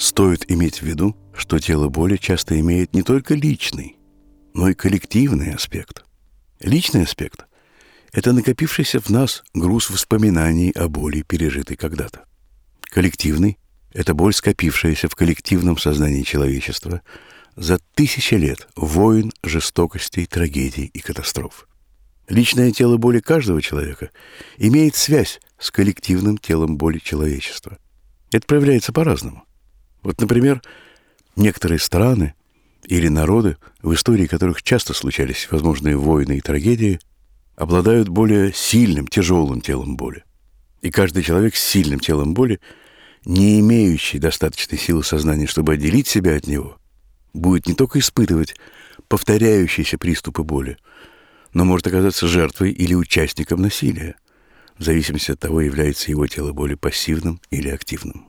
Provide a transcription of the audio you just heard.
Стоит иметь в виду, что тело боли часто имеет не только личный, но и коллективный аспект. Личный аспект – это накопившийся в нас груз воспоминаний о боли, пережитой когда-то. Коллективный – это боль, скопившаяся в коллективном сознании человечества за тысячи лет войн, жестокостей, трагедий и катастроф. Личное тело боли каждого человека имеет связь с коллективным телом боли человечества. Это проявляется по-разному. Вот, например, некоторые страны или народы, в истории которых часто случались возможные войны и трагедии, обладают более сильным, тяжелым телом боли. И каждый человек с сильным телом боли, не имеющий достаточной силы сознания, чтобы отделить себя от него, будет не только испытывать повторяющиеся приступы боли, но может оказаться жертвой или участником насилия, в зависимости от того, является его тело боли пассивным или активным.